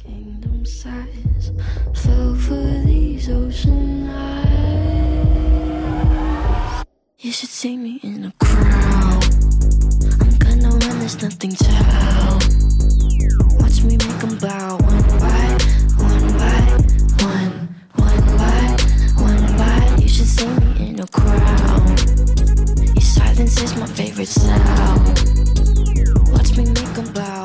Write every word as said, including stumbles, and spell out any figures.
Kingdom size, fell for these ocean eyes. You should see me in a crowd. I'm gonna run, there's nothing to help. Watch me make them bow one by one by one, one by one by. You should see me in a crowd. Your silence is my favorite sound. Watch me make them bow